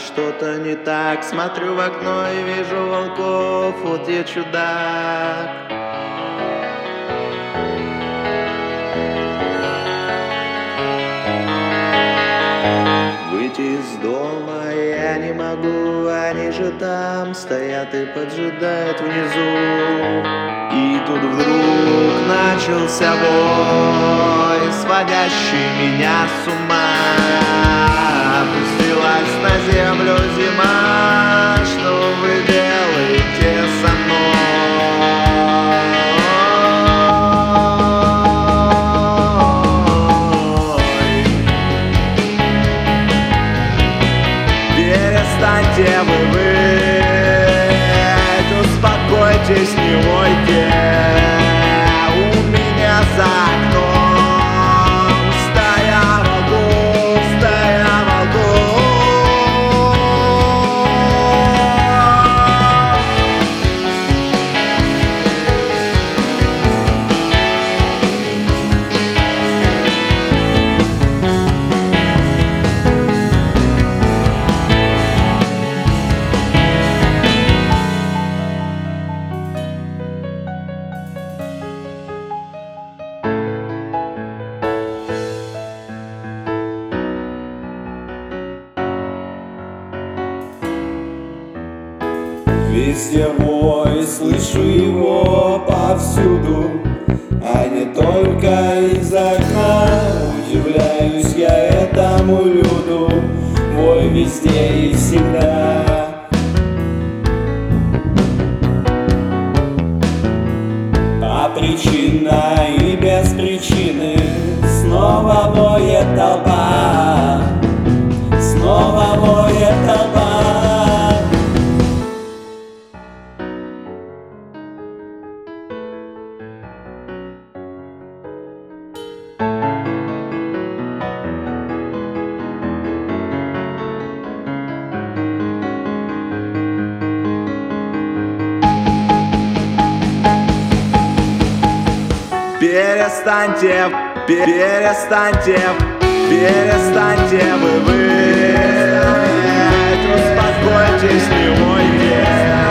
что-то не так. Смотрю в окно и вижу волков, вот я чудак. Выйти из дома я не могу, они же там стоят и поджидают внизу. И тут вдруг начался бой, сводящий меня с ума. Опустилась на землю зима, что вы делаете со мной? Перестаньте вы выть, успокойтесь, не войте. У меня за окном стая волков, стая волков. Везде вой, слышу его повсюду, а не только из окна. Удивляюсь я этому люду, вой везде и всегда. А причина и без причины снова воет толпа, снова воет толпа. Перестаньте, перестаньте, перестаньте вы выть, успокойтесь, не войте.